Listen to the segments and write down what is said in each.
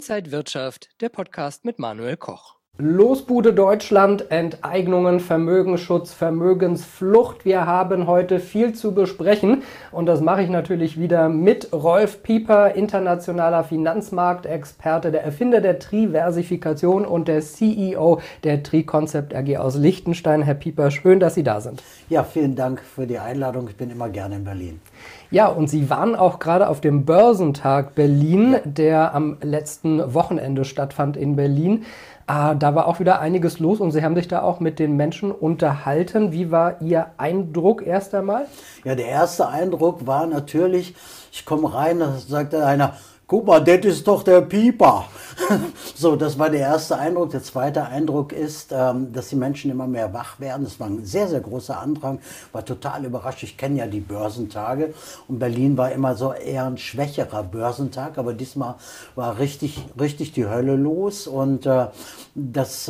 Inside Wirtschaft, der Podcast mit Manuel Koch. Losbude Deutschland, Enteignungen, Vermögensschutz, Vermögensflucht. Wir haben heute viel zu besprechen und das mache ich natürlich wieder mit Rolf Pieper, internationaler Finanzmarktexperte, der Erfinder der Triversifikation und der CEO der Tri-Concept AG aus Liechtenstein. Herr Pieper, schön, dass Sie da sind. Ja, vielen Dank für die Einladung. Ich bin immer gerne in Berlin. Ja, und Sie waren auch gerade auf dem Börsentag Berlin, der am letzten Wochenende stattfand in Berlin. Da war auch wieder einiges los und Sie haben sich da auch mit den Menschen unterhalten. Wie war Ihr Eindruck erst einmal? Ja, der erste Eindruck war natürlich, ich komme rein, da sagte einer, guck mal, das ist doch der Pieper. So, das war der erste Eindruck. Der zweite Eindruck ist, dass die Menschen immer mehr wach werden. Das war ein sehr, sehr großer Andrang. War total überrascht. Ich kenne ja die Börsentage und Berlin war immer so eher ein schwächerer Börsentag. Aber diesmal war richtig die Hölle los und das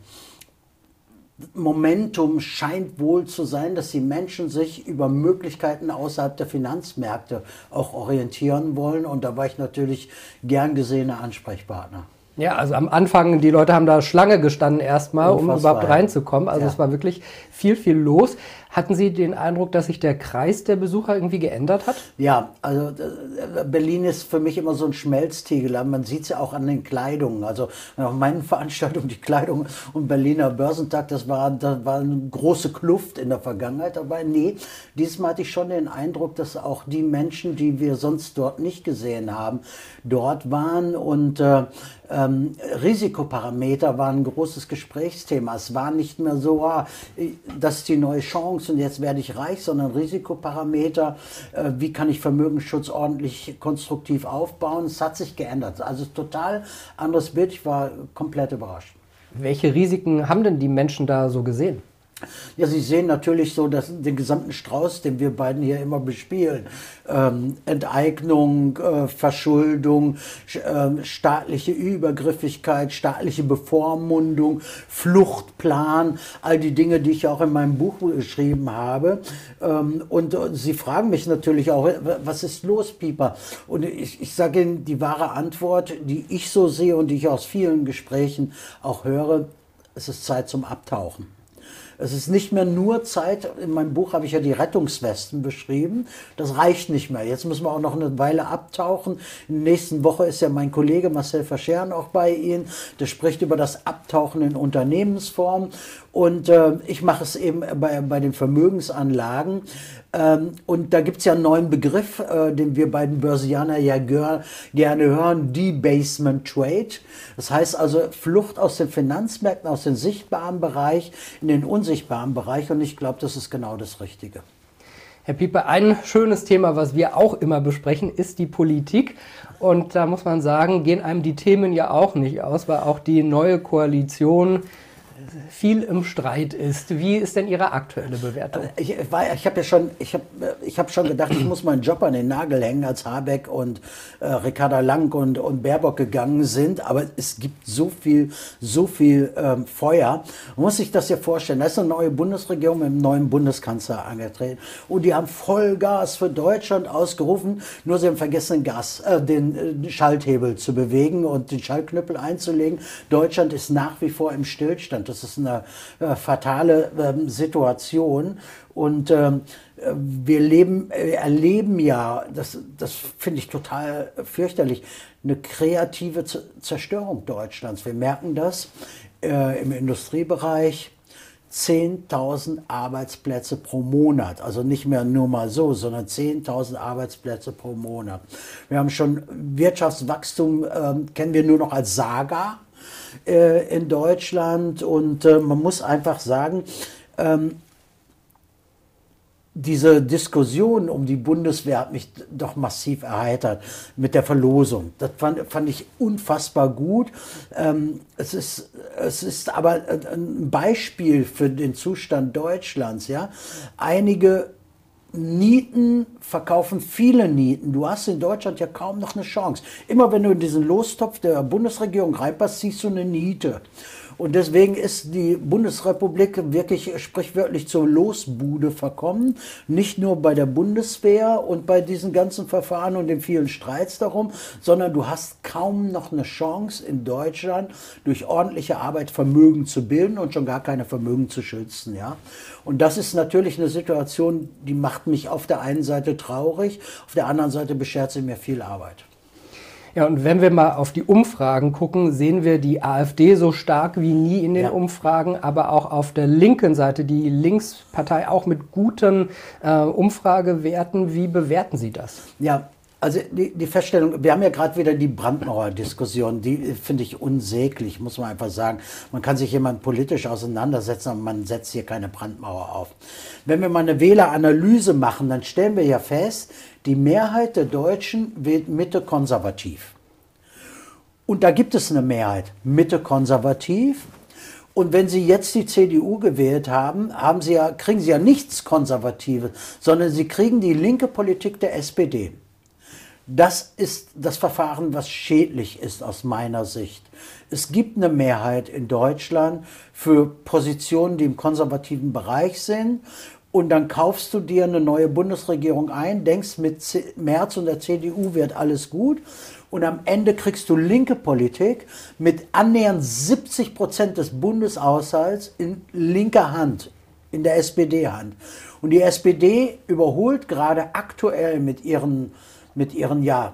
Momentum scheint wohl zu sein, dass die Menschen sich über Möglichkeiten außerhalb der Finanzmärkte auch orientieren wollen. Und da war ich natürlich gern gesehener Ansprechpartner. Ja, also am Anfang, die Leute haben da Schlange gestanden erstmal, um überhaupt reinzukommen. Also es war wirklich viel los. Hatten Sie den Eindruck, dass sich der Kreis der Besucher irgendwie geändert hat? Ja, also Berlin ist für mich immer so ein Schmelztiegel. Man sieht es ja auch an den Kleidungen. Also auf meinen Veranstaltungen, die Kleidung und Berliner Börsentag, das war eine große Kluft in der Vergangenheit. Aber nee, diesmal hatte ich schon den Eindruck, dass auch die Menschen, die wir sonst dort nicht gesehen haben, dort waren und Risikoparameter waren ein großes Gesprächsthema. Es war nicht mehr so, das ist die neue Chance und jetzt werde ich reich, sondern Risikoparameter, wie kann ich Vermögensschutz ordentlich konstruktiv aufbauen. Es hat sich geändert. Also total anderes Bild. Ich war komplett überrascht. Welche Risiken haben denn die Menschen da so gesehen? Ja, Sie sehen natürlich so den gesamten Strauß, den wir beiden hier immer bespielen. Enteignung, Verschuldung, staatliche Übergriffigkeit, staatliche Bevormundung, Fluchtplan, all die Dinge, die ich auch in meinem Buch geschrieben habe. Und Sie fragen mich natürlich auch, was ist los, Pieper? Und ich sage Ihnen die wahre Antwort, die ich so sehe und die ich aus vielen Gesprächen auch höre, es ist Zeit zum Abtauchen. Es ist nicht mehr nur Zeit, in meinem Buch habe ich ja die Rettungswesten beschrieben, das reicht nicht mehr. Jetzt müssen wir auch noch eine Weile abtauchen. In der nächsten Woche ist ja mein Kollege Marcel Verscheren auch bei Ihnen, der spricht über das Abtauchen in Unternehmensform und ich mache es eben bei den Vermögensanlagen. Und da gibt es ja einen neuen Begriff, den wir beiden Börsianer ja gerne hören, Debasement Trade. Das heißt also Flucht aus den Finanzmärkten, aus dem sichtbaren Bereich in den unsichtbaren Bereich. Und ich glaube, das ist genau das Richtige. Herr Pieper, ein schönes Thema, was wir auch immer besprechen, ist die Politik. Und da muss man sagen, gehen einem die Themen ja auch nicht aus, weil auch die neue Koalition viel im Streit ist. Wie ist denn Ihre aktuelle Bewertung? Ich habe schon gedacht, ich muss meinen Job an den Nagel hängen, als Habeck und Ricarda Lang und Baerbock gegangen sind. Aber es gibt so viel Feuer. Man muss sich das ja vorstellen. Da ist eine neue Bundesregierung mit einem neuen Bundeskanzler angetreten. Und die haben Vollgas für Deutschland ausgerufen. Nur sie haben vergessen, den Schalthebel zu bewegen und den Schaltknüppel einzulegen. Deutschland ist nach wie vor im Stillstand. Das ist eine fatale Situation und wir erleben ja, das finde ich total fürchterlich, eine kreative Zerstörung Deutschlands. Wir merken das im Industriebereich. 10.000 Arbeitsplätze pro Monat, also nicht mehr nur mal so, sondern 10.000 Arbeitsplätze pro Monat. Wir haben schon Wirtschaftswachstum, kennen wir nur noch als Saga in Deutschland und man muss einfach sagen, diese Diskussion um die Bundeswehr hat mich doch massiv erheitert mit der Verlosung. Das fand ich unfassbar gut. Es ist aber ein Beispiel für den Zustand Deutschlands. Ja? Einige Nieten verkaufen viele Nieten. Du hast in Deutschland ja kaum noch eine Chance. Immer wenn du in diesen Lostopf der Bundesregierung reinpasst, ziehst du eine Niete. Und deswegen ist die Bundesrepublik wirklich sprichwörtlich zur Losbude verkommen. Nicht nur bei der Bundeswehr und bei diesen ganzen Verfahren und den vielen Streits darum, sondern du hast kaum noch eine Chance in Deutschland durch ordentliche Arbeit Vermögen zu bilden und schon gar keine Vermögen zu schützen. Ja? Und das ist natürlich eine Situation, die macht mich auf der einen Seite traurig, auf der anderen Seite beschert sie mir viel Arbeit. Ja, und wenn wir mal auf die Umfragen gucken, sehen wir die AfD so stark wie nie in den Umfragen, aber auch auf der linken Seite, die Linkspartei auch mit guten Umfragewerten. Wie bewerten Sie das? Ja, also die Feststellung, wir haben ja gerade wieder die Brandmauer-Diskussion, die finde ich unsäglich, muss man einfach sagen. Man kann sich jemand politisch auseinandersetzen, aber man setzt hier keine Brandmauer auf. Wenn wir mal eine Wähleranalyse machen, dann stellen wir ja fest, die Mehrheit der Deutschen wählt Mitte konservativ. Und da gibt es eine Mehrheit Mitte konservativ. Und wenn Sie jetzt die CDU gewählt haben, kriegen Sie ja nichts Konservatives, sondern Sie kriegen die linke Politik der SPD. Das ist das Verfahren, was schädlich ist aus meiner Sicht. Es gibt eine Mehrheit in Deutschland für Positionen, die im konservativen Bereich sind. Und dann kaufst du dir eine neue Bundesregierung ein, denkst, mit Merz und der CDU wird alles gut. Und am Ende kriegst du linke Politik mit annähernd 70% des Bundeshaushalts in linker Hand, in der SPD-Hand. Und die SPD überholt gerade aktuell mit ihrer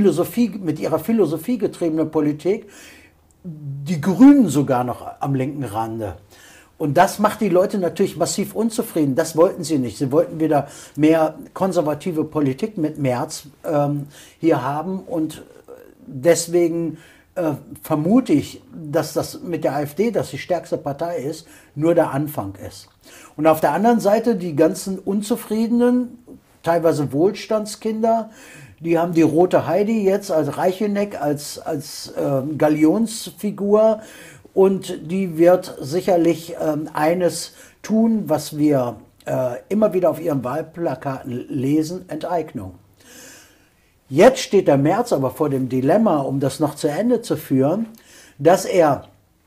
philosophiegetriebenen Politik die Grünen sogar noch am linken Rande. Und das macht die Leute natürlich massiv unzufrieden. Das wollten sie nicht. Sie wollten wieder mehr konservative Politik mit Merz hier haben. Und deswegen vermute ich, dass das mit der AfD, dass die stärkste Partei ist, nur der Anfang ist. Und auf der anderen Seite die ganzen Unzufriedenen, teilweise Wohlstandskinder, die haben die rote Heidi jetzt als Reicheneck, als Galionsfigur. Und die wird sicherlich eines tun, was wir immer wieder auf ihren Wahlplakaten lesen: Enteignung. Jetzt steht der Merz aber vor dem Dilemma, um das noch zu Ende zu führen, dass er,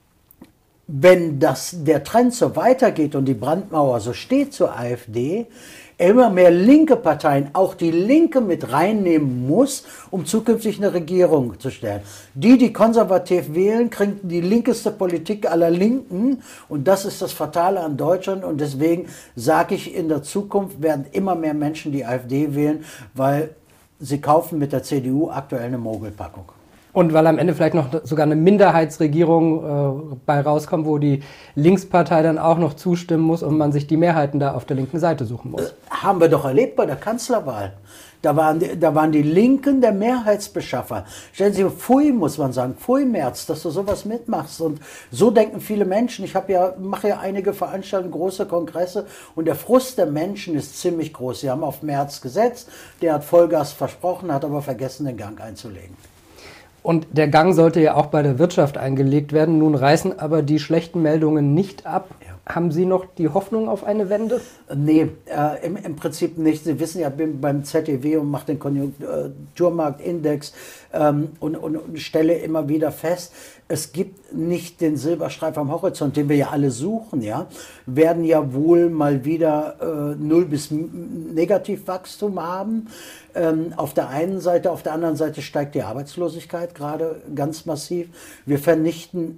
wenn der Trend so weitergeht und die Brandmauer so steht zur AfD, immer mehr linke Parteien, auch die Linke mit reinnehmen muss, um zukünftig eine Regierung zu stellen. Die konservativ wählen, kriegen die linkeste Politik aller Linken, und das ist das Fatale an Deutschland, und deswegen sage ich, in der Zukunft werden immer mehr Menschen die AfD wählen, weil sie kaufen mit der CDU aktuell eine Mogelpackung. Und weil am Ende vielleicht noch sogar eine Minderheitsregierung bei rauskommt, wo die Linkspartei dann auch noch zustimmen muss und man sich die Mehrheiten da auf der linken Seite suchen muss. Haben wir doch erlebt bei der Kanzlerwahl. Da waren die Linken der Mehrheitsbeschaffer. Stellen Sie sich pfui, muss man sagen, pfui Merz, dass du sowas mitmachst. Und so denken viele Menschen. Ich mache ja einige Veranstaltungen, große Kongresse, und der Frust der Menschen ist ziemlich groß. Sie haben auf Merz gesetzt, der hat Vollgas versprochen, hat aber vergessen, den Gang einzulegen. Und der Gang sollte ja auch bei der Wirtschaft eingelegt werden. Nun reißen aber die schlechten Meldungen nicht ab. Ja. Haben Sie noch die Hoffnung auf eine Wende? Nee, im Prinzip nicht. Sie wissen ja, ich bin beim ZDW und mache den Konjunkturmarktindex und stelle immer wieder fest, es gibt nicht den Silberstreif am Horizont, den wir ja alle suchen. Ja, wir werden ja wohl mal wieder Null- bis Negativwachstum haben. Auf der einen Seite, auf der anderen Seite steigt die Arbeitslosigkeit gerade ganz massiv. Wir vernichten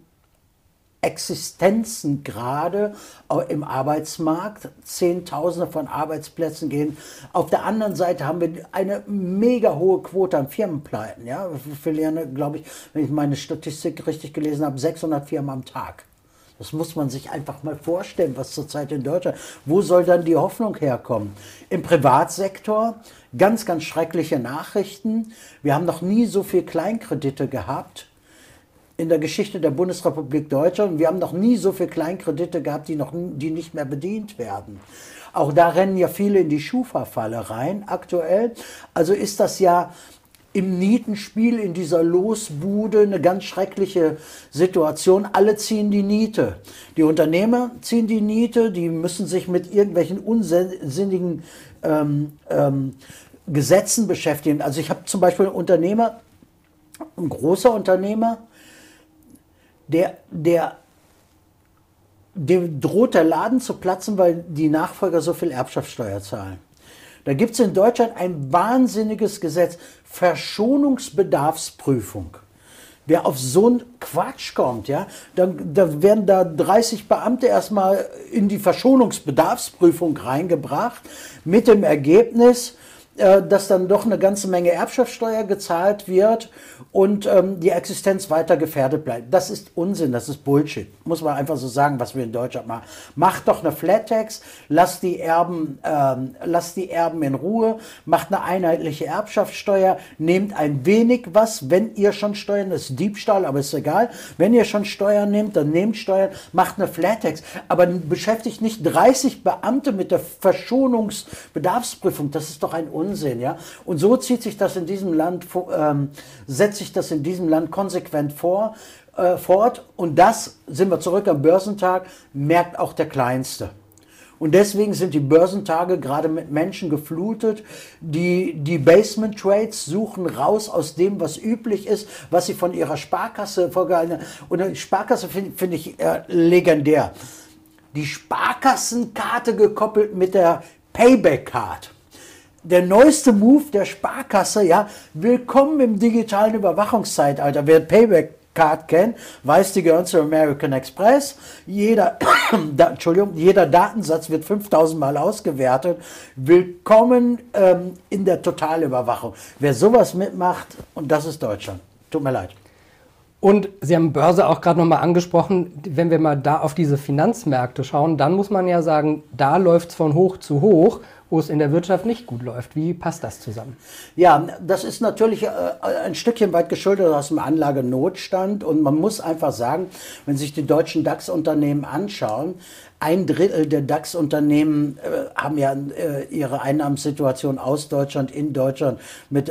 Existenzen gerade im Arbeitsmarkt. Zehntausende von Arbeitsplätzen gehen. Auf der anderen Seite haben wir eine mega hohe Quote an Firmenpleiten. Ja? Wir verlieren, glaube ich, wenn ich meine Statistik richtig gelesen habe, 600 Firmen am Tag. Das muss man sich einfach mal vorstellen, was zurzeit in Deutschland, wo soll dann die Hoffnung herkommen? Im Privatsektor ganz, ganz schreckliche Nachrichten. Wir haben noch nie so viel Kleinkredite gehabt in der Geschichte der Bundesrepublik Deutschland. Wir haben noch nie so viel Kleinkredite gehabt, die nicht mehr bedient werden. Auch da rennen ja viele in die Schufa-Falle rein aktuell. Also ist das ja im Nietenspiel, in dieser Losbude, eine ganz schreckliche Situation. Alle ziehen die Niete. Die Unternehmer ziehen die Niete, die müssen sich mit irgendwelchen unsinnigen Gesetzen beschäftigen. Also ich habe zum Beispiel einen Unternehmer, ein großer Unternehmer, der dem droht der Laden zu platzen, weil die Nachfolger so viel Erbschaftssteuer zahlen. Da gibt es in Deutschland ein wahnsinniges Gesetz, Verschonungsbedarfsprüfung. Wer auf so einen Quatsch kommt, ja, da werden da 30 Beamte erstmal in die Verschonungsbedarfsprüfung reingebracht, mit dem Ergebnis, dass dann doch eine ganze Menge Erbschaftssteuer gezahlt wird und die Existenz weiter gefährdet bleibt. Das ist Unsinn, das ist Bullshit. Muss man einfach so sagen, was wir in Deutschland machen. Macht doch eine Flat Tax, lasst die Erben in Ruhe, macht eine einheitliche Erbschaftssteuer, nehmt ein wenig was, wenn ihr schon Steuern, das ist Diebstahl, aber ist egal. Wenn ihr schon Steuern nehmt, dann nehmt Steuern, macht eine Flat Tax. Aber beschäftigt nicht 30 Beamte mit der Verschonungsbedarfsprüfung. Das ist doch ein Unsinn, ja. Und so zieht sich das in diesem Land, setzt sich das in diesem Land konsequent fort. Und das, sind wir zurück am Börsentag, merkt auch der Kleinste. Und deswegen sind die Börsentage gerade mit Menschen geflutet, die Basement Trades suchen raus aus dem, was üblich ist, was sie von ihrer Sparkasse vorgehalten haben. Und die Sparkasse finde ich legendär. Die Sparkassenkarte gekoppelt mit der Payback-Card. Der neueste Move der Sparkasse, ja, willkommen im digitalen Überwachungszeitalter. Wer Payback-Card kennt, weiß, die gehören zu American Express. Jeder Datensatz wird 5000 Mal ausgewertet. Willkommen in der Totalüberwachung. Wer sowas mitmacht, und das ist Deutschland. Tut mir leid. Und Sie haben Börse auch gerade nochmal angesprochen. Wenn wir mal da auf diese Finanzmärkte schauen, dann muss man ja sagen, da läuft es von hoch zu hoch, wo es in der Wirtschaft nicht gut läuft. Wie passt das zusammen? Ja, das ist natürlich ein Stückchen weit geschuldet aus dem Anlagenotstand. Und man muss einfach sagen, wenn sich die deutschen DAX-Unternehmen anschauen, 1/3 der DAX-Unternehmen haben ja ihre Einnahmensituation aus Deutschland, in Deutschland mit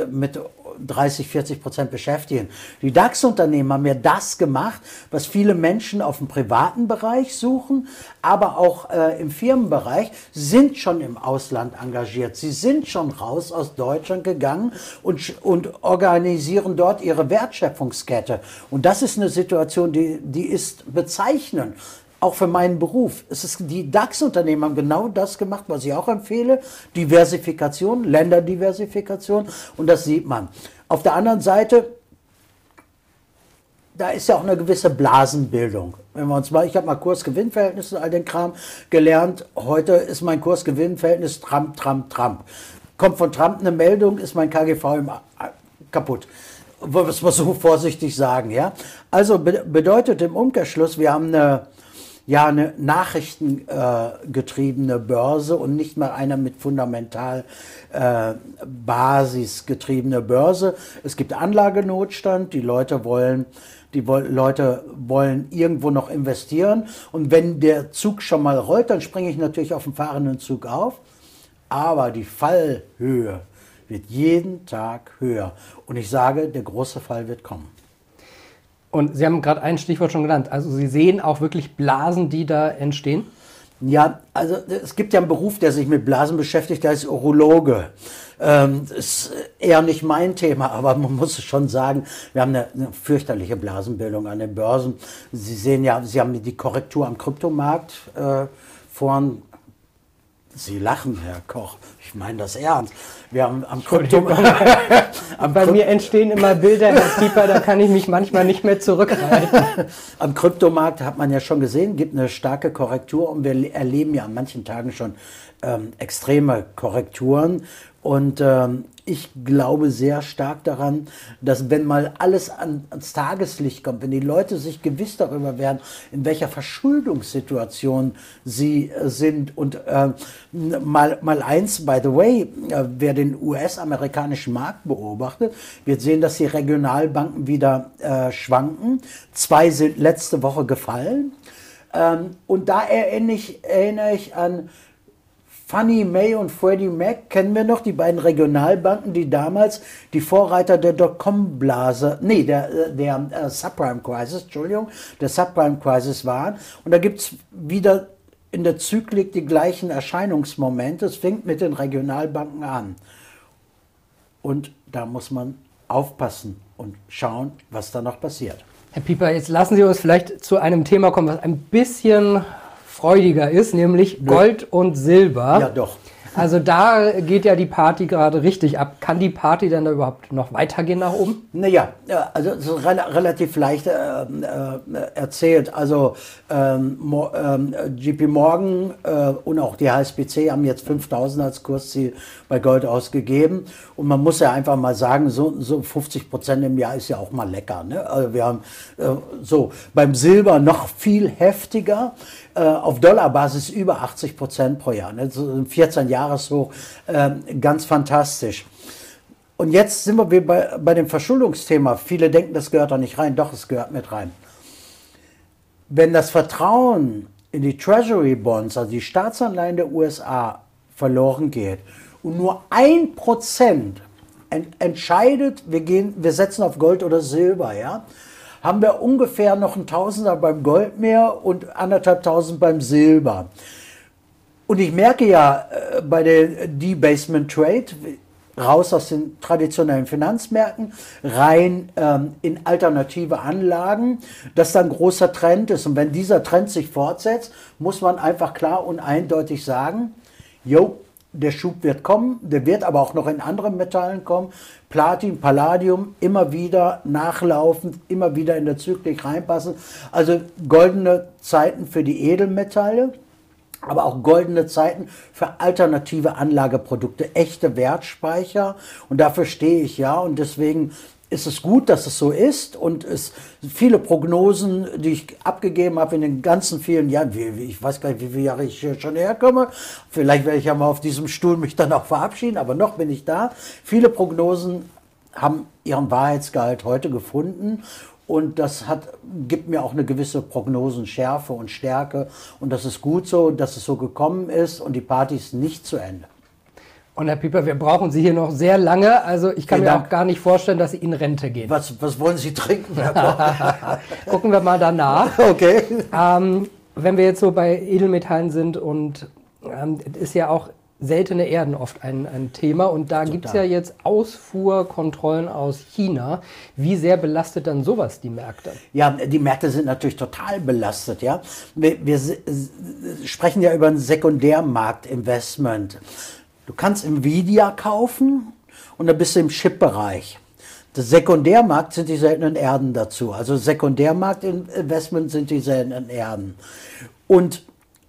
30-40% beschäftigen. Die DAX-Unternehmen haben ja das gemacht, was viele Menschen auf dem privaten Bereich suchen, aber auch im Firmenbereich, sind schon im Ausland engagiert. Sie sind schon raus aus Deutschland gegangen und organisieren dort ihre Wertschöpfungskette. Und das ist eine Situation, die ist bezeichnend. Auch für meinen Beruf. Die DAX-Unternehmen haben genau das gemacht, was ich auch empfehle. Diversifikation, Länderdiversifikation. Und das sieht man. Auf der anderen Seite, da ist ja auch eine gewisse Blasenbildung. Wenn wir uns mal, ich habe mal Kurs-Gewinn-Verhältnis und all den Kram gelernt. Heute ist mein Kurs-Gewinn-Verhältnis Trump. Kommt von Trump eine Meldung, ist mein KGV kaputt. Wollen wir es mal so vorsichtig sagen. Ja? Also bedeutet im Umkehrschluss, wir haben eine nachrichtengetriebene Börse und nicht mal eine mit fundamental basisgetriebene Börse. Es gibt Anlagenotstand, die Leute wollen irgendwo noch investieren. Und wenn der Zug schon mal rollt, dann springe ich natürlich auf den fahrenden Zug auf. Aber die Fallhöhe wird jeden Tag höher. Und ich sage, der große Fall wird kommen. Und Sie haben gerade ein Stichwort schon genannt. Also Sie sehen auch wirklich Blasen, die da entstehen? Ja, also es gibt ja einen Beruf, der sich mit Blasen beschäftigt, der ist Urologe. Das ist eher nicht mein Thema, aber man muss schon sagen, wir haben eine fürchterliche Blasenbildung an den Börsen. Sie sehen ja, Sie haben die Korrektur am Kryptomarkt vorhin. Sie lachen, Herr Koch. Ich meine das ernst. Wir haben am Kryptomarkt. Bei mir entstehen immer Bilder, Herr Pieper, da kann ich mich manchmal nicht mehr zurückhalten. Am Kryptomarkt hat man ja schon gesehen, gibt eine starke Korrektur und wir erleben ja an manchen Tagen schon extreme Korrekturen. Und ich glaube sehr stark daran, dass wenn mal alles ans Tageslicht kommt, wenn die Leute sich gewiss darüber werden, in welcher Verschuldungssituation sie sind und mal eins, by the way, wer den US-amerikanischen Markt beobachtet, wird sehen, dass die Regionalbanken wieder schwanken. 2 sind letzte Woche gefallen. Und da erinnere ich an Fannie Mae und Freddie Mac, kennen wir noch, die beiden Regionalbanken, die damals die Vorreiter der Dotcom-Blase, der Subprime-Crisis waren. Und da gibt es wieder in der Zyklik die gleichen Erscheinungsmomente. Es fängt mit den Regionalbanken an. Und da muss man aufpassen und schauen, was da noch passiert. Herr Pieper, jetzt lassen Sie uns vielleicht zu einem Thema kommen, was ein bisschen freudiger ist, nämlich Gold und Silber. Ja, doch. Also da geht ja die Party gerade richtig ab. Kann die Party dann da überhaupt noch weitergehen nach oben? Naja, also es ist relativ leicht erzählt. Also JP Morgan und auch die HSBC haben jetzt 5.000 als Kursziel bei Gold ausgegeben. Und man muss ja einfach mal sagen, so 50% im Jahr ist ja auch mal lecker. Ne? Also wir haben beim Silber noch viel heftiger. Auf Dollarbasis über 80% pro Jahr. Ne? So ein 14-Jahres-Hoch, ganz fantastisch. Und jetzt sind wir bei dem Verschuldungsthema. Viele denken, das gehört da nicht rein. Doch, es gehört mit rein. Wenn das Vertrauen in die Treasury Bonds, also die Staatsanleihen der USA, verloren geht und nur 1% entscheidet, wir setzen auf Gold oder Silber, ja, haben wir ungefähr noch ein Tausender beim Gold mehr und 1.500 beim Silber. Und ich merke ja bei der Debasement Trade, raus aus den traditionellen Finanzmärkten, rein in alternative Anlagen, dass da ein großer Trend ist. Und wenn dieser Trend sich fortsetzt, muss man einfach klar und eindeutig sagen, der Schub wird kommen, der wird aber auch noch in anderen Metallen kommen. Platin, Palladium, immer wieder nachlaufend, immer wieder in der Zyklik reinpassen. Also goldene Zeiten für die Edelmetalle, aber auch goldene Zeiten für alternative Anlageprodukte, echte Wertspeicher. Und dafür stehe ich ja. Und deswegen ist es gut, dass es so ist. Und es viele Prognosen, die ich abgegeben habe in den ganzen vielen Jahren, ich weiß gar nicht, wie viele Jahre ich hier schon herkomme. Vielleicht werde ich ja mal auf diesem Stuhl mich dann auch verabschieden, aber noch bin ich da. Viele Prognosen haben ihren Wahrheitsgehalt heute gefunden. Und das gibt mir auch eine gewisse Prognosenschärfe und Stärke. Und das ist gut so, dass es so gekommen ist und die Party ist nicht zu Ende. Und Herr Pieper, wir brauchen Sie hier noch sehr lange. Also ich kann mir auch gar nicht vorstellen, dass Sie in Rente gehen. Was wollen Sie trinken, Herr Koch? Gucken wir mal danach. Okay. Wenn wir jetzt so bei Edelmetallen sind und ist ja auch seltene Erden oft ein Thema. Und da gibt es ja jetzt Ausfuhrkontrollen aus China. Wie sehr belastet dann sowas die Märkte? Ja, die Märkte sind natürlich total belastet. Ja, wir sprechen ja über ein Sekundärmarktinvestment. Du kannst Nvidia kaufen und dann bist du im Chip-Bereich. Der Sekundärmarkt sind die seltenen Erden dazu. Also Sekundärmarktinvestment sind die seltenen Erden. Und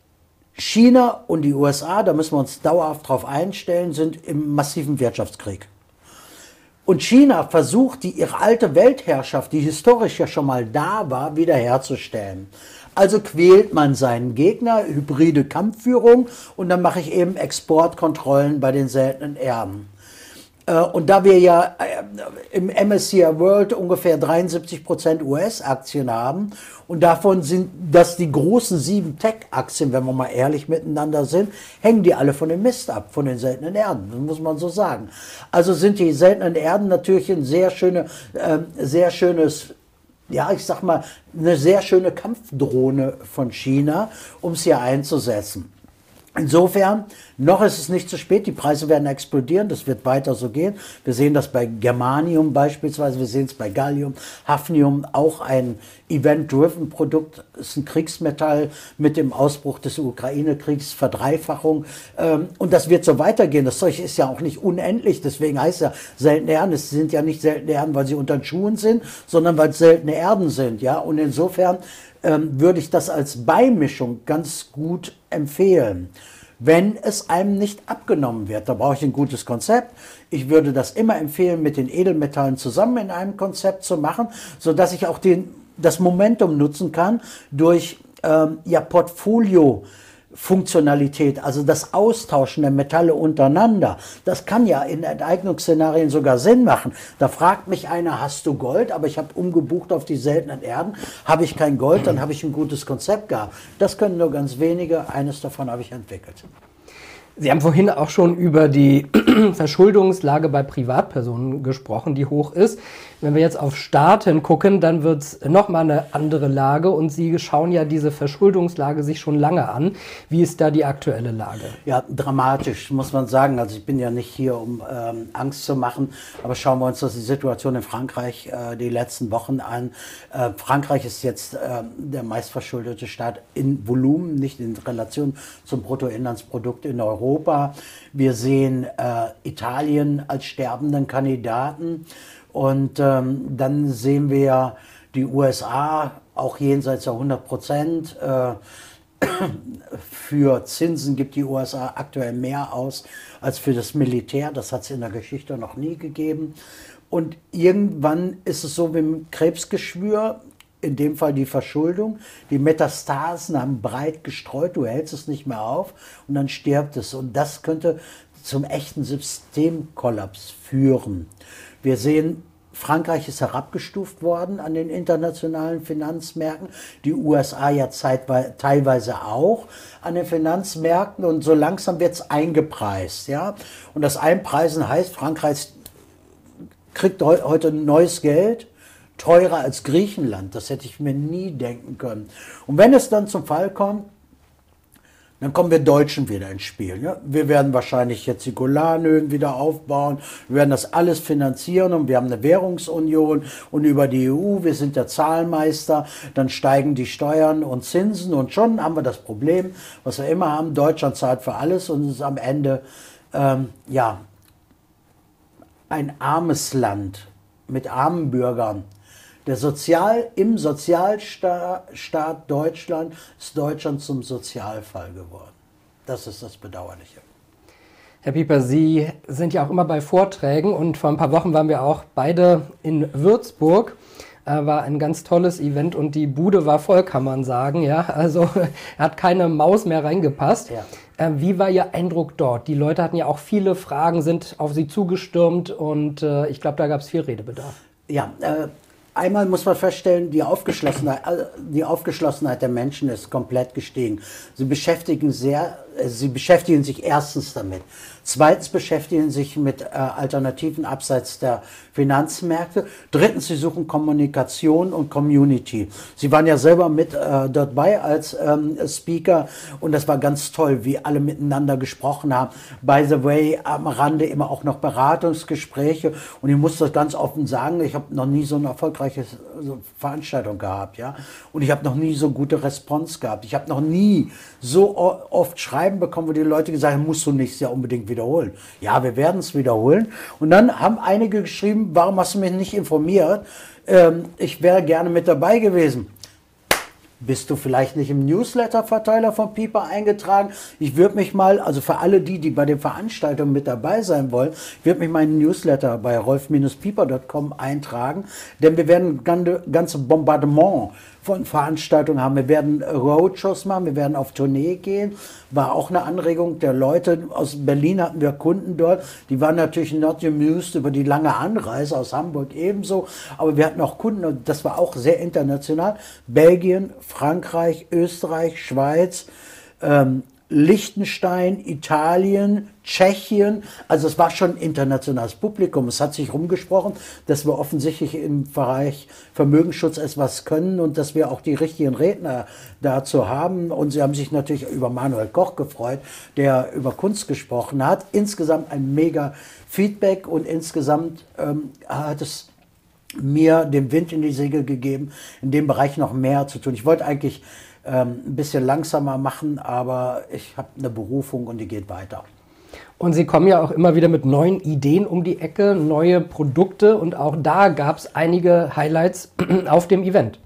China und die USA, da müssen wir uns dauerhaft drauf einstellen, sind im massiven Wirtschaftskrieg. Und China versucht, ihre alte Weltherrschaft, die historisch ja schon mal da war, wiederherzustellen. Also quält man seinen Gegner, hybride Kampfführung, und dann mache ich eben Exportkontrollen bei den seltenen Erden. Und da wir ja im MSCI World ungefähr 73% US-Aktien haben und davon sind das die großen 7 Tech-Aktien, wenn wir mal ehrlich miteinander sind, hängen die alle von dem Mist ab, von den seltenen Erden, das muss man so sagen. Also sind die seltenen Erden natürlich ein sehr schönes, ja, ich sag mal, eine sehr schöne Kampfdrohne von China, um es hier einzusetzen. Insofern, noch ist es nicht zu spät, die Preise werden explodieren, das wird weiter so gehen. Wir sehen das bei Germanium beispielsweise, wir sehen es bei Gallium, Hafnium, auch ein Event-Driven Produkt, ist ein Kriegsmetall mit dem Ausbruch des Ukraine-Kriegs, Verdreifachung, und das wird so weitergehen. Das Zeug ist ja auch nicht unendlich, deswegen heißt ja seltene Erden, es sind ja nicht seltene Erden, weil sie unter den Schuhen sind, sondern weil es seltene Erden sind, ja, und insofern würde ich das als Beimischung ganz gut empfehlen, wenn es einem nicht abgenommen wird. Da brauche ich ein gutes Konzept. Ich würde das immer empfehlen, mit den Edelmetallen zusammen in einem Konzept zu machen, sodass ich auch das Momentum nutzen kann durch Portfolio-Funktionalität, also das Austauschen der Metalle untereinander. Das kann ja in Enteignungsszenarien sogar Sinn machen. Da fragt mich einer, hast du Gold? Aber ich habe umgebucht auf die seltenen Erden. Habe ich kein Gold, dann habe ich ein gutes Konzept gehabt. Das können nur ganz wenige. Eines davon habe ich entwickelt. Sie haben vorhin auch schon über die Verschuldungslage bei Privatpersonen gesprochen, die hoch ist. Wenn wir jetzt auf Staaten gucken, dann wird es nochmal eine andere Lage und Sie schauen ja diese Verschuldungslage sich schon lange an. Wie ist da die aktuelle Lage? Ja, dramatisch, muss man sagen. Also ich bin ja nicht hier, um Angst zu machen, aber schauen wir uns die Situation in Frankreich die letzten Wochen an. Frankreich ist jetzt der meistverschuldete Staat in Volumen, nicht in Relation zum Bruttoinlandsprodukt in Europa. Wir sehen Italien als sterbenden Kandidaten. Und dann sehen wir die USA auch jenseits der 100%. Für Zinsen gibt die USA aktuell mehr aus als für das Militär. Das hat es in der Geschichte noch nie gegeben. Und irgendwann ist es so wie im Krebsgeschwür, in dem Fall die Verschuldung. Die Metastasen haben breit gestreut, du hältst es nicht mehr auf und dann stirbt es. Und das könnte zum echten Systemkollaps führen. Wir sehen, Frankreich ist herabgestuft worden an den internationalen Finanzmärkten, die USA ja teilweise auch an den Finanzmärkten und so langsam wird es eingepreist. Ja? Und das Einpreisen heißt, Frankreich kriegt heute neues Geld, teurer als Griechenland. Das hätte ich mir nie denken können. Und wenn es dann zum Fall kommt, dann kommen wir Deutschen wieder ins Spiel. Ja? Wir werden wahrscheinlich jetzt die Golanhöhen wieder aufbauen. Wir werden das alles finanzieren und wir haben eine Währungsunion und über die EU, wir sind der Zahlmeister. Dann steigen die Steuern und Zinsen und schon haben wir das Problem, was wir immer haben. Deutschland zahlt für alles und es ist am Ende ein armes Land mit armen Bürgern. Im Sozialstaat Deutschland ist Deutschland zum Sozialfall geworden. Das ist das Bedauerliche. Herr Pieper, Sie sind ja auch immer bei Vorträgen und vor ein paar Wochen waren wir auch beide in Würzburg. War ein ganz tolles Event und die Bude war voll, kann man sagen. Ja, also hat keine Maus mehr reingepasst. Ja. Wie war Ihr Eindruck dort? Die Leute hatten ja auch viele Fragen, sind auf Sie zugestürmt und ich glaube, da gab es viel Redebedarf. Ja, einmal muss man feststellen, die Aufgeschlossenheit der Menschen ist komplett gestiegen. Sie beschäftigen sich erstens damit. Zweitens beschäftigen sich mit Alternativen abseits der Finanzmärkte. Drittens, sie suchen Kommunikation und Community. Sie waren ja selber mit dort bei als Speaker und das war ganz toll, wie alle miteinander gesprochen haben. By the way, am Rande immer auch noch Beratungsgespräche und ich muss das ganz offen sagen, ich habe noch nie so eine erfolgreiche Veranstaltung gehabt, ja. Und ich habe noch nie so gute Response gehabt. Ich habe noch nie so oft Schreiben bekommen, wo die Leute gesagt haben, musst du nicht ja unbedingt wiederholen. Ja, wir werden es wiederholen. Und dann haben einige geschrieben, warum hast du mich nicht informiert? Ich wäre gerne mit dabei gewesen. Bist du vielleicht nicht im Newsletter-Verteiler von Pieper eingetragen? Ich würde mich mal, also für alle die bei den Veranstaltungen mit dabei sein wollen, würde mich mal in den Newsletter bei rolf-pieper.com eintragen, denn wir werden ganze Bombardement von Veranstaltungen haben. Wir werden Roadshows machen, wir werden auf Tournee gehen. War auch eine Anregung der Leute. Aus Berlin hatten wir Kunden dort. Die waren natürlich not amused über die lange Anreise, aus Hamburg ebenso. Aber wir hatten auch Kunden, und das war auch sehr international. Belgien, Frankreich, Österreich, Schweiz, Liechtenstein, Italien, Tschechien, also es war schon ein internationales Publikum. Es hat sich rumgesprochen, dass wir offensichtlich im Bereich Vermögensschutz etwas können und dass wir auch die richtigen Redner dazu haben. Und sie haben sich natürlich über Manuel Koch gefreut, der über Kunst gesprochen hat. Insgesamt ein mega Feedback und insgesamt hat es mir den Wind in die Segel gegeben, in dem Bereich noch mehr zu tun. Ich wollte eigentlich ein bisschen langsamer machen, aber ich habe eine Berufung und die geht weiter. Und Sie kommen ja auch immer wieder mit neuen Ideen um die Ecke, neue Produkte und auch da gab es einige Highlights auf dem Event.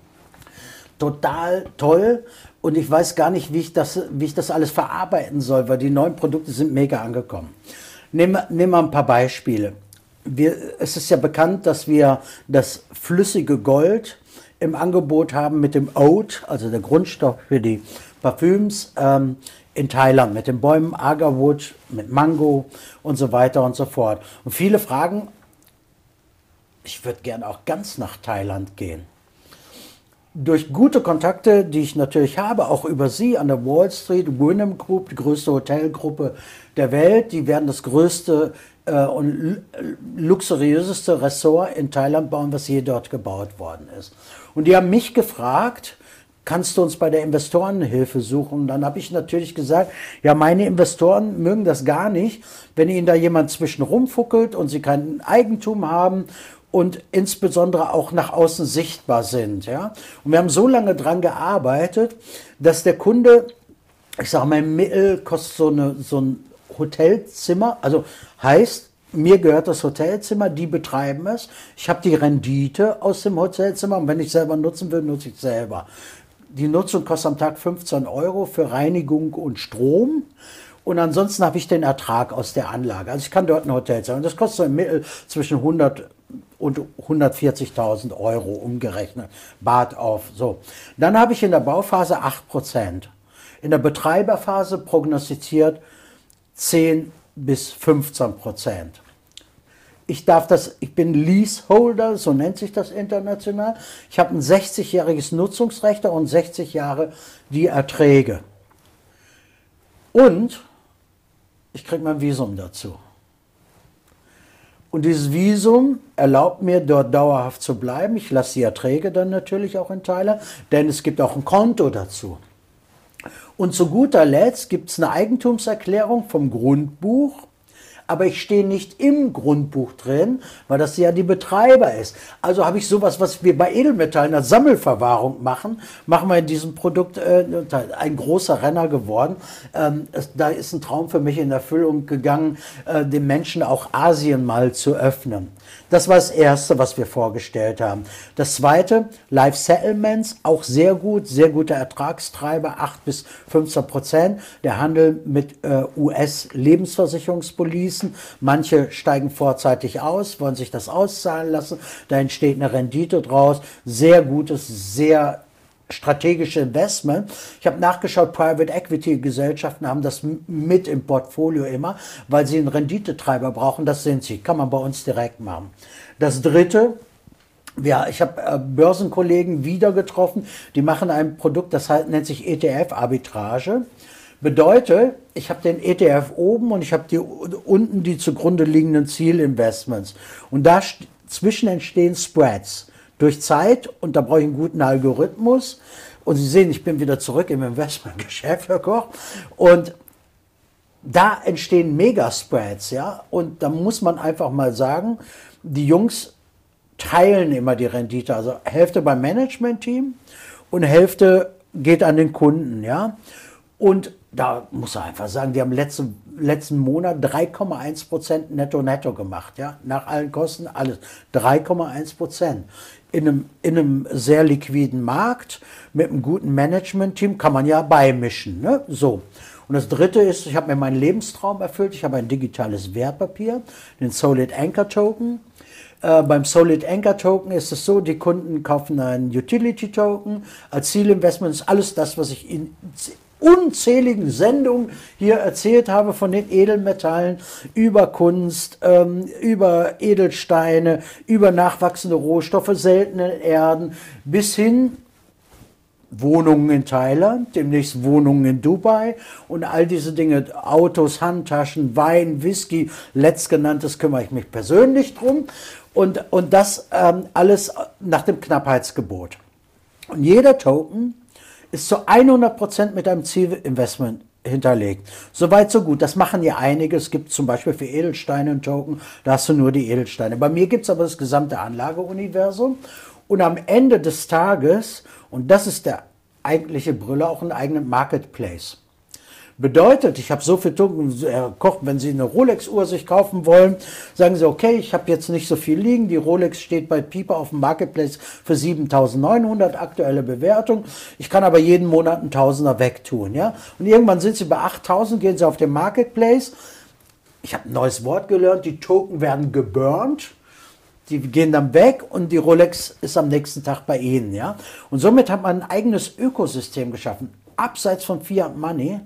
Total toll und ich weiß gar nicht, wie ich das alles verarbeiten soll, weil die neuen Produkte sind mega angekommen. Nehmen wir ein paar Beispiele. Es ist ja bekannt, dass wir das flüssige Gold im Angebot haben mit dem Oud, also der Grundstoff für die Parfüms, in Thailand mit den Bäumen Agarwood, mit Mango und so weiter und so fort. Und viele fragen, ich würde gerne auch ganz nach Thailand gehen. durch gute Kontakte, die ich natürlich habe, auch über Sie an der Wall Street, Wyndham Group, die größte Hotelgruppe der Welt, die werden das größte und luxuriöseste Ressort in Thailand bauen, was je dort gebaut worden ist. Und die haben mich gefragt, kannst du uns bei der Investorenhilfe suchen? Und dann habe ich natürlich gesagt, ja, meine Investoren mögen das gar nicht, wenn ihnen da jemand zwischen rumfuckelt und sie kein Eigentum haben und insbesondere auch nach außen sichtbar sind. Ja? Und wir haben so lange dran gearbeitet, dass der Kunde, ich sage mal, im Mittel kostet so ein Hotelzimmer, also heißt, mir gehört das Hotelzimmer, die betreiben es. Ich habe die Rendite aus dem Hotelzimmer und wenn ich selber nutzen will, nutze ich selber. Die Nutzung kostet am Tag 15 € für Reinigung und Strom. Und ansonsten habe ich den Ertrag aus der Anlage. Also ich kann dort ein Hotelzimmer. Und das kostet so im Mittel zwischen 100 und 140.000 € umgerechnet. Bad auf. So. Dann habe ich in der Bauphase 8%. In der Betreiberphase prognostiziert 10 bis 15%. Ich bin Leaseholder, so nennt sich das international. Ich habe ein 60-jähriges Nutzungsrecht und 60 Jahre die Erträge. Und ich kriege mein Visum dazu. Und dieses Visum erlaubt mir, dort dauerhaft zu bleiben. Ich lasse die Erträge dann natürlich auch in Thailand, denn es gibt auch ein Konto dazu. Und zu guter Letzt gibt es eine Eigentumserklärung vom Grundbuch, aber ich stehe nicht im Grundbuch drin, weil das ja die Betreiber ist. Also habe ich sowas, was wir bei Edelmetallen als Sammelverwahrung machen wir in diesem Produkt ein großer Renner geworden. Da ist ein Traum für mich in Erfüllung gegangen, den Menschen auch Asien mal zu öffnen. Das war das Erste, was wir vorgestellt haben. Das Zweite, Live Settlements, auch sehr gut, sehr guter Ertragstreiber, 8 bis 15%. Der Handel mit US-Lebensversicherungspolicen. Manche steigen vorzeitig aus, wollen sich das auszahlen lassen. Da entsteht eine Rendite draus. Sehr gutes, sehr strategische Investment. Ich habe nachgeschaut, Private Equity Gesellschaften haben das mit im Portfolio immer, weil sie einen Renditetreiber brauchen. Das sind sie. Kann man bei uns direkt machen. Das Dritte, ja, ich habe Börsenkollegen wieder getroffen, die machen ein Produkt, das nennt sich ETF-Arbitrage. Bedeutet, ich habe den ETF oben und ich habe unten die zugrunde liegenden Zielinvestments. Und dazwischen entstehen Spreads. Durch Zeit, und da brauche ich einen guten Algorithmus. Und Sie sehen, ich bin wieder zurück im Investmentgeschäft, Herr Koch. Und da entstehen Megaspreads, ja. Und da muss man einfach mal sagen, die Jungs teilen immer die Rendite. Also Hälfte beim Management-Team und Hälfte geht an den Kunden, ja. Und da muss man einfach sagen, die haben letzten Monat 3,1% netto gemacht, ja, nach allen Kosten, alles 3,1%. In einem sehr liquiden Markt mit einem guten Management-Team kann man ja beimischen, ne? So. Und das Dritte ist, ich habe mir meinen Lebenstraum erfüllt. Ich habe ein digitales Wertpapier, den Solid Anchor Token. Beim Solid Anchor Token ist es so, die Kunden kaufen einen Utility Token. Als Zielinvestment ist alles das, was ich in unzähligen Sendungen hier erzählt habe von den Edelmetallen, über Kunst, über Edelsteine, über nachwachsende Rohstoffe, seltene Erden, bis hin Wohnungen in Thailand, demnächst Wohnungen in Dubai und all diese Dinge, Autos, Handtaschen, Wein, Whisky, letztgenanntes kümmere ich mich persönlich drum und das alles nach dem Knappheitsgebot. Und jeder Token ist zu 100% mit einem Zielinvestment hinterlegt. Soweit, so gut. Das machen ja einige. Es gibt zum Beispiel für Edelsteine einen Token, da hast du nur die Edelsteine. Bei mir gibt es aber das gesamte Anlageuniversum und am Ende des Tages, und das ist der eigentliche Brüller, auch einen eigenen Marketplace. Bedeutet, ich habe so viel Token, Herr Koch, wenn Sie eine Rolex-Uhr sich kaufen wollen, sagen Sie, okay, ich habe jetzt nicht so viel liegen, die Rolex steht bei Piper auf dem Marketplace für 7.900, aktuelle Bewertung, ich kann aber jeden Monat einen Tausender wegtun, ja, und irgendwann sind Sie bei 8.000, gehen Sie auf den Marketplace, ich habe ein neues Wort gelernt, die Token werden geburnt, die gehen dann weg und die Rolex ist am nächsten Tag bei Ihnen, ja, und somit hat man ein eigenes Ökosystem geschaffen, abseits von Fiat Money.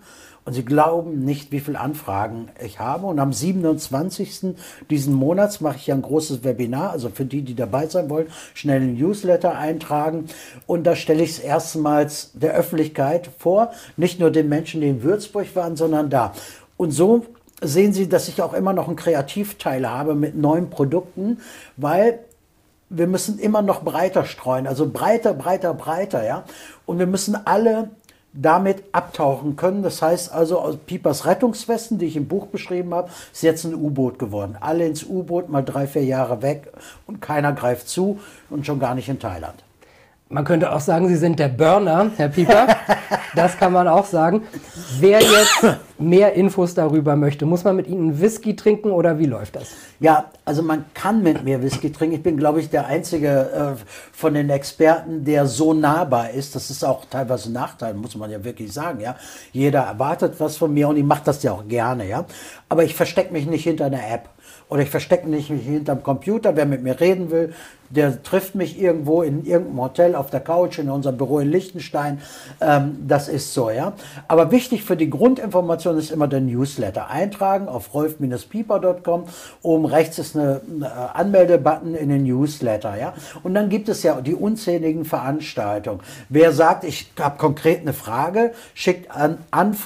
Und Sie glauben nicht, wie viele Anfragen ich habe. Und am 27. diesen Monats mache ich ja ein großes Webinar. Also für die, die dabei sein wollen, schnell einen Newsletter eintragen. Und da stelle ich es erstmals der Öffentlichkeit vor. Nicht nur den Menschen, die in Würzburg waren, sondern da. Und so sehen Sie, dass ich auch immer noch einen Kreativteil habe mit neuen Produkten, weil wir müssen immer noch breiter streuen. Also breiter, breiter, breiter. Ja? Und wir müssen alle damit abtauchen können. Das heißt also, aus Piepers Rettungswesten, die ich im Buch beschrieben habe, ist jetzt ein U-Boot geworden. Alle ins U-Boot, mal 3-4 Jahre weg und keiner greift zu und schon gar nicht in Thailand. Man könnte auch sagen, Sie sind der Burner, Herr Pieper. Das kann man auch sagen. Wer jetzt mehr Infos darüber möchte, muss man mit Ihnen Whisky trinken oder wie läuft das? Ja, also man kann mit mir Whisky trinken. Ich bin, glaube ich, der einzige von den Experten, der so nahbar ist. Das ist auch teilweise ein Nachteil, muss man ja wirklich sagen. Ja, jeder erwartet was von mir und ich mache das ja auch gerne. Ja, aber ich verstecke mich nicht hinter einer App. Oder ich verstecke mich nicht hinterm Computer. Wer mit mir reden will, der trifft mich irgendwo in irgendeinem Hotel auf der Couch in unserem Büro in Liechtenstein. Das ist so, ja. Aber wichtig für die Grundinformation ist immer der Newsletter. Eintragen auf rolf-pieper.com. Oben rechts ist eine Anmeldebutton in den Newsletter, ja. Und dann gibt es ja die unzähligen Veranstaltungen. Wer sagt, ich habe konkret eine Frage, schickt an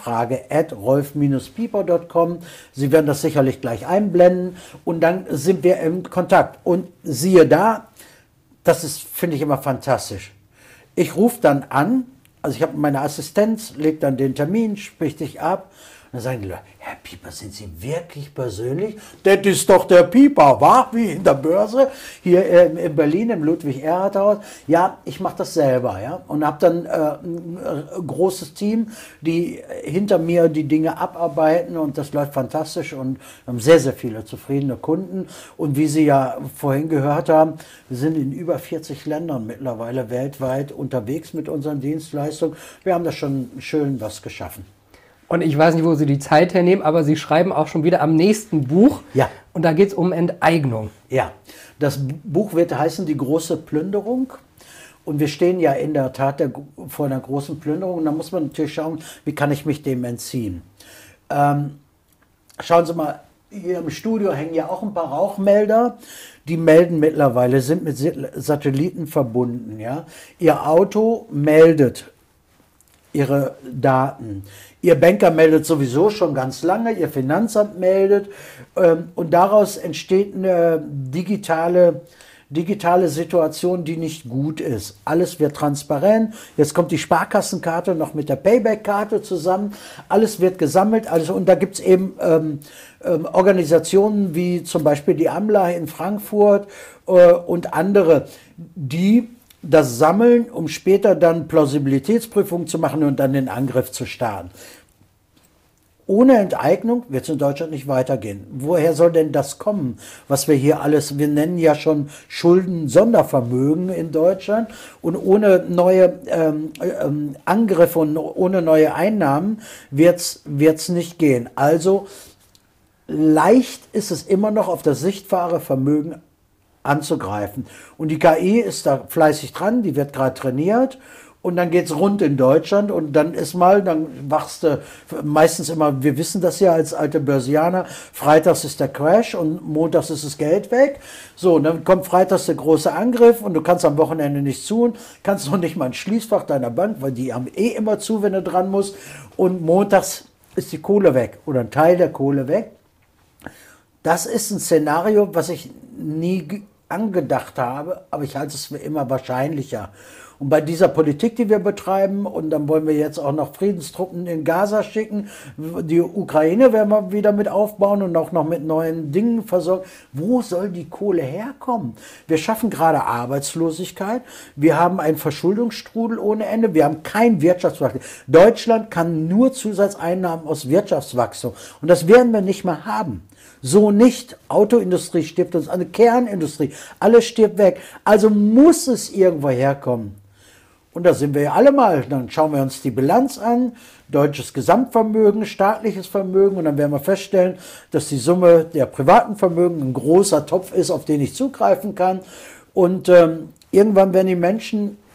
anfrage@rolf-pieper.com. Sie werden das sicherlich gleich einblenden und dann sind wir im Kontakt. Und siehe da, das ist, finde ich, immer fantastisch. Ich rufe dann an, also ich habe meine Assistenz, legt dann den Termin, spricht dich ab. Und dann sagen die Leute, Herr Pieper, sind Sie wirklich persönlich? Das ist doch der Pieper, wa? Wie in der Börse, hier in Berlin, im Ludwig-Erhard-Haus. Ja, ich mache das selber, ja. Und habe dann ein großes Team, die hinter mir die Dinge abarbeiten und das läuft fantastisch und haben sehr, sehr viele zufriedene Kunden. Und wie Sie ja vorhin gehört haben, wir sind in über 40 Ländern mittlerweile weltweit unterwegs mit unseren Dienstleistungen. Wir haben da schon schön was geschaffen. Und ich weiß nicht, wo Sie die Zeit hernehmen, aber Sie schreiben auch schon wieder am nächsten Buch. Ja. Und da geht es um Enteignung. Ja, das Buch wird heißen Die große Plünderung. Und wir stehen ja in der Tat vor einer großen Plünderung. Und da muss man natürlich schauen, wie kann ich mich dem entziehen. Schauen Sie mal, hier im Studio hängen ja auch ein paar Rauchmelder. Die melden mittlerweile, sind mit Satelliten verbunden. Ja? Ihr Auto meldet Ihre Daten. Ihr Banker meldet sowieso schon ganz lange, Ihr Finanzamt meldet und daraus entsteht eine digitale Situation, die nicht gut ist. Alles wird transparent. Jetzt kommt die Sparkassenkarte noch mit der Payback-Karte zusammen. Alles wird gesammelt. Also, und da gibt es eben Organisationen wie zum Beispiel die AMLA in Frankfurt und andere, die das sammeln, um später dann Plausibilitätsprüfungen zu machen und dann den Angriff zu starten. Ohne Enteignung wird es in Deutschland nicht weitergehen. Woher soll denn das kommen, was wir hier alles, wir nennen ja schon Schulden-Sondervermögen in Deutschland und ohne neue Angriffe und ohne neue Einnahmen wird's nicht gehen. Also leicht ist es immer noch auf das sichtbare Vermögen anzugreifen. Und die KI ist da fleißig dran, die wird gerade trainiert und dann geht's rund in Deutschland und dann wachst du meistens immer, wir wissen das ja als alte Börsianer, freitags ist der Crash und montags ist das Geld weg. So, und dann kommt freitags der große Angriff und du kannst am Wochenende nichts tun, kannst noch nicht mal ein Schließfach deiner Bank, weil die haben immer zu, wenn du dran musst und montags ist die Kohle weg oder ein Teil der Kohle weg. Das ist ein Szenario, was ich nie angedacht habe, aber ich halte es für immer wahrscheinlicher. Und bei dieser Politik, die wir betreiben, und dann wollen wir jetzt auch noch Friedenstruppen in Gaza schicken, die Ukraine werden wir wieder mit aufbauen und auch noch mit neuen Dingen versorgen. Wo soll die Kohle herkommen? Wir schaffen gerade Arbeitslosigkeit, wir haben einen Verschuldungsstrudel ohne Ende, wir haben kein Wirtschaftswachstum. Deutschland kann nur Zusatzeinnahmen aus Wirtschaftswachstum und das werden wir nicht mehr haben. So nicht. Autoindustrie stirbt uns, eine Kernindustrie, alles stirbt weg. Also muss es irgendwo herkommen. Und da sind wir ja alle mal. Dann schauen wir uns die Bilanz an, deutsches Gesamtvermögen, staatliches Vermögen und dann werden wir feststellen, dass die Summe der privaten Vermögen ein großer Topf ist, auf den ich zugreifen kann. Und irgendwann werden die Menschen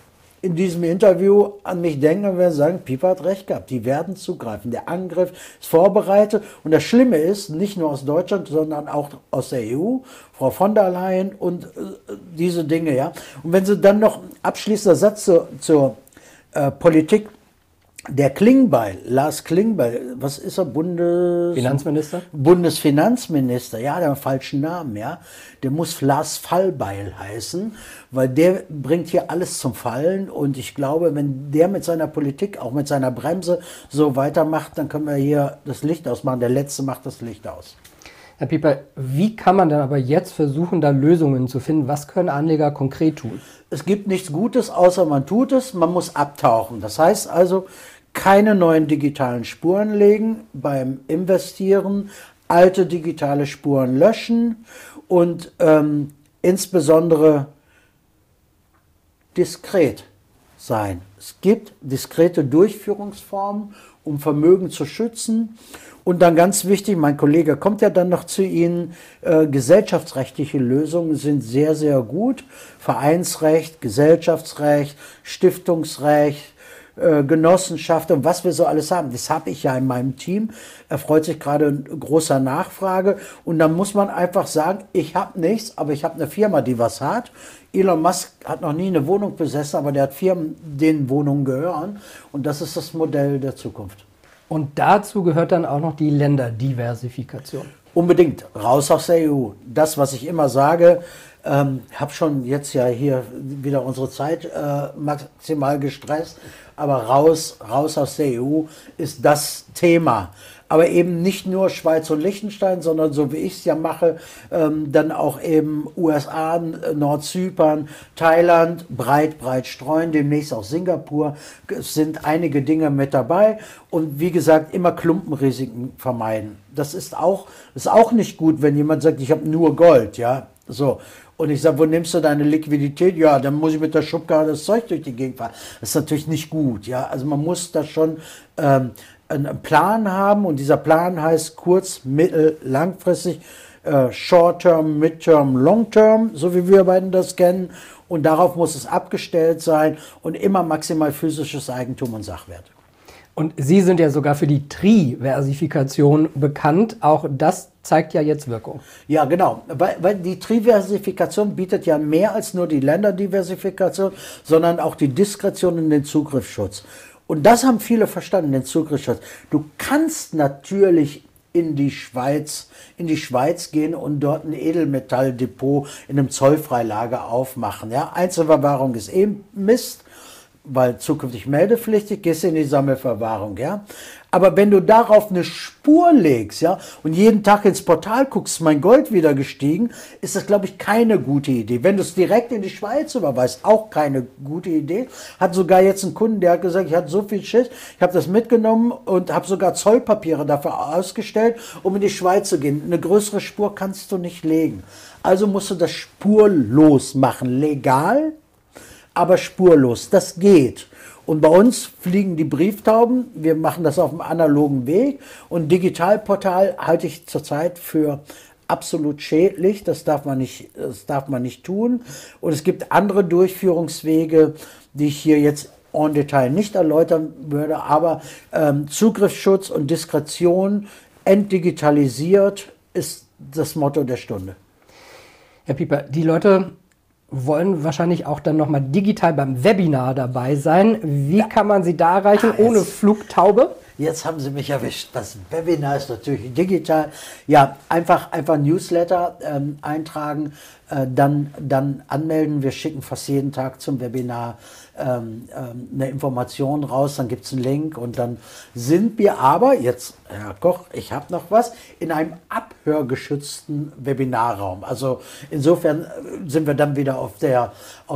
in diesem Interview an mich denken und werden sagen, Pieper hat recht gehabt, die werden zugreifen. Der Angriff ist vorbereitet und das Schlimme ist, nicht nur aus Deutschland, sondern auch aus der EU, Frau von der Leyen und diese Dinge. Ja. Und wenn Sie dann noch abschließender Satz zur Politik, der Klingbeil, Lars Klingbeil, was ist er? Finanzminister? Bundesfinanzminister, ja, der hat einen falschen Namen, ja. Der muss Lars Fallbeil heißen, weil der bringt hier alles zum Fallen und ich glaube, wenn der mit seiner Politik, auch mit seiner Bremse so weitermacht, dann können wir hier das Licht ausmachen. Der Letzte macht das Licht aus. Herr Pieper, wie kann man denn aber jetzt versuchen, da Lösungen zu finden? Was können Anleger konkret tun? Es gibt nichts Gutes, außer man tut es. Man muss abtauchen. Das heißt also, keine neuen digitalen Spuren legen beim Investieren, alte digitale Spuren löschen und insbesondere diskret sein. Es gibt diskrete Durchführungsformen, um Vermögen zu schützen. Und dann ganz wichtig, mein Kollege kommt ja dann noch zu Ihnen, gesellschaftsrechtliche Lösungen sind sehr, sehr gut. Vereinsrecht, Gesellschaftsrecht, Stiftungsrecht, Genossenschaft und was wir so alles haben. Das habe ich ja in meinem Team. Er freut sich gerade großer Nachfrage. Und dann muss man einfach sagen, ich habe nichts, aber ich habe eine Firma, die was hat. Elon Musk hat noch nie eine Wohnung besessen, aber der hat Firmen, denen Wohnungen gehören. Und das ist das Modell der Zukunft. Und dazu gehört dann auch noch die Länderdiversifikation. Unbedingt, raus aus der EU. Das, was ich immer sage, habe schon jetzt ja hier wieder unsere Zeit maximal gestresst, aber raus aus der EU ist das Thema. Aber eben nicht nur Schweiz und Liechtenstein, sondern so wie ich es ja mache, dann auch eben USA, Nordzypern, Thailand, breit streuen, demnächst auch Singapur. Es sind einige Dinge mit dabei und wie gesagt, immer Klumpenrisiken vermeiden. Das ist auch nicht gut, wenn jemand sagt, ich habe nur Gold, ja, so. Und ich sage, wo nimmst du deine Liquidität? Ja, dann muss ich mit der Schubkarre das Zeug durch die Gegend fahren. Das ist natürlich nicht gut, ja. Also man muss da schon einen Plan haben und dieser Plan heißt kurz-, mittel-, langfristig, Short-Term, Mid-Term, Long-Term, so wie wir beiden das kennen. Und darauf muss es abgestellt sein und immer maximal physisches Eigentum und Sachwert. Und Sie sind ja sogar für die Triversifikation bekannt. Auch das zeigt ja jetzt Wirkung. Ja, genau. Weil die Triversifikation bietet ja mehr als nur die Länderdiversifikation, sondern auch die Diskretion und den Zugriffsschutz. Und das haben viele verstanden, den Zugriffsschutz. Du kannst natürlich in die Schweiz gehen und dort ein Edelmetalldepot in einem Zollfreilager aufmachen. Ja? Einzelverwahrung ist Mist, weil zukünftig meldepflichtig, gehst du in die Sammelverwahrung, ja. Aber wenn du darauf eine Spur legst, ja, und jeden Tag ins Portal guckst, mein Gold wieder gestiegen, ist das, glaube ich, keine gute Idee. Wenn du es direkt in die Schweiz überweist, auch keine gute Idee. Hat sogar jetzt einen Kunden, der hat gesagt, ich hatte so viel Schiss, ich habe das mitgenommen und habe sogar Zollpapiere dafür ausgestellt, um in die Schweiz zu gehen. Eine größere Spur kannst du nicht legen. Also musst du das spurlos machen, legal, aber spurlos. Das geht. Und bei uns fliegen die Brieftauben. Wir machen das auf dem analogen Weg. Und Digitalportal halte ich zurzeit für absolut schädlich. Das darf man nicht tun. Und es gibt andere Durchführungswege, die ich hier jetzt en Detail nicht erläutern würde. Aber Zugriffsschutz und Diskretion entdigitalisiert ist das Motto der Stunde. Herr Pieper, die Leute wollen wahrscheinlich auch dann nochmal digital beim Webinar dabei sein. Wie kann man sie da erreichen, ohne Flugtaube? Jetzt haben Sie mich erwischt. Das Webinar ist natürlich digital. Ja, einfach Newsletter eintragen, dann anmelden. Wir schicken fast jeden Tag zum Webinar eine Information raus, dann gibt es einen Link und dann sind wir aber, jetzt Herr Koch, ich habe noch was, in einem abhörgeschützten Webinarraum. Also insofern sind wir dann wieder auf der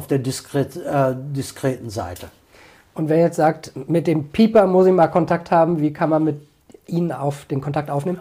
diskreten Seite. Und wer jetzt sagt, mit dem Pieper muss ich mal Kontakt haben, wie kann man mit Ihnen den Kontakt aufnehmen?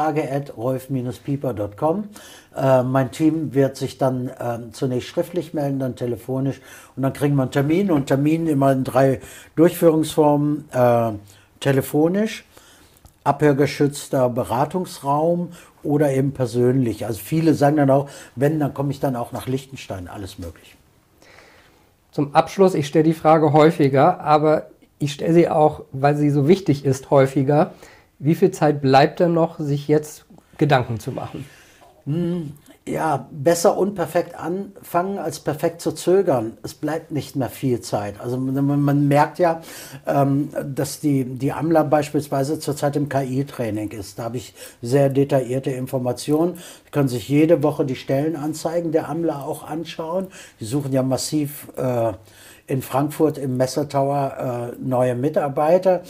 Anfrage@rolf-pieper.com. Mein Team wird sich dann zunächst schriftlich melden, dann telefonisch und dann kriegen wir einen Termin und Termin immer in 3 Durchführungsformen. Telefonisch, abhörgeschützter Beratungsraum oder eben persönlich. Also viele sagen dann auch, wenn, dann komme ich dann auch nach Liechtenstein, alles möglich. Zum Abschluss, ich stelle die Frage häufiger, aber ich stelle sie auch, weil sie so wichtig ist, häufiger. Wie viel Zeit bleibt denn noch, sich jetzt Gedanken zu machen? Ja, besser unperfekt anfangen, als perfekt zu zögern. Es bleibt nicht mehr viel Zeit. Also man merkt ja, dass die AMLA beispielsweise zurzeit im KI-Training ist. Da habe ich sehr detaillierte Informationen. Sie können sich jede Woche die Stellenanzeigen der AMLA auch anschauen. Die suchen ja massiv in Frankfurt im Messetower neue Mitarbeiter.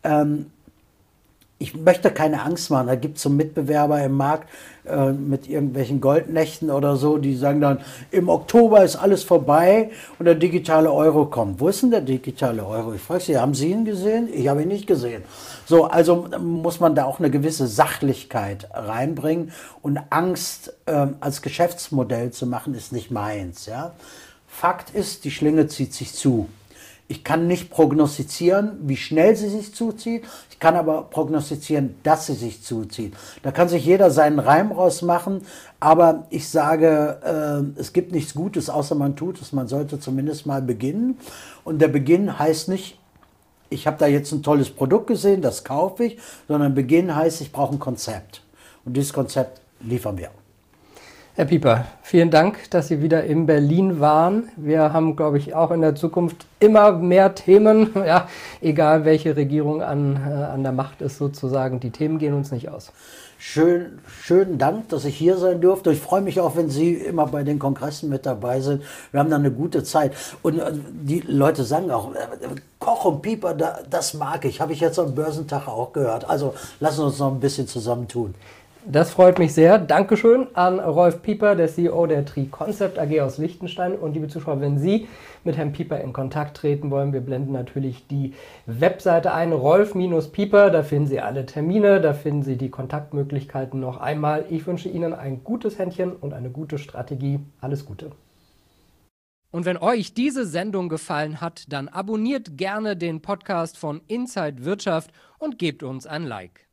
Ich möchte keine Angst machen. Da gibt es so Mitbewerber im Markt mit irgendwelchen Goldnächten oder so, die sagen dann, im Oktober ist alles vorbei und der digitale Euro kommt. Wo ist denn der digitale Euro? Ich frage Sie, haben Sie ihn gesehen? Ich habe ihn nicht gesehen. So, also muss man da auch eine gewisse Sachlichkeit reinbringen und Angst als Geschäftsmodell zu machen, ist nicht meins. Ja? Fakt ist, die Schlinge zieht sich zu. Ich kann nicht prognostizieren, wie schnell sie sich zuzieht. Ich kann aber prognostizieren, dass sie sich zuzieht. Da kann sich jeder seinen Reim rausmachen. Aber ich sage, es gibt nichts Gutes, außer man tut es. Man sollte zumindest mal beginnen. Und der Beginn heißt nicht, ich habe da jetzt ein tolles Produkt gesehen, das kaufe ich. Sondern Beginn heißt, ich brauche ein Konzept. Und dieses Konzept liefern wir. Herr Pieper, vielen Dank, dass Sie wieder in Berlin waren. Wir haben, glaube ich, auch in der Zukunft immer mehr Themen, ja, egal welche Regierung an der Macht ist sozusagen. Die Themen gehen uns nicht aus. Schönen Dank, dass ich hier sein durfte. Ich freue mich auch, wenn Sie immer bei den Kongressen mit dabei sind. Wir haben da eine gute Zeit. Und die Leute sagen auch, Koch und Pieper, das mag ich. Habe ich jetzt am Börsentag auch gehört. Also lassen wir uns noch ein bisschen zusammentun. Das freut mich sehr. Dankeschön an Rolf Pieper, der CEO der Tri-Concept AG aus Liechtenstein. Und liebe Zuschauer, wenn Sie mit Herrn Pieper in Kontakt treten wollen, wir blenden natürlich die Webseite ein, Rolf-Pieper, da finden Sie alle Termine, da finden Sie die Kontaktmöglichkeiten noch einmal. Ich wünsche Ihnen ein gutes Händchen und eine gute Strategie. Alles Gute. Und wenn euch diese Sendung gefallen hat, dann abonniert gerne den Podcast von Inside Wirtschaft und gebt uns ein Like.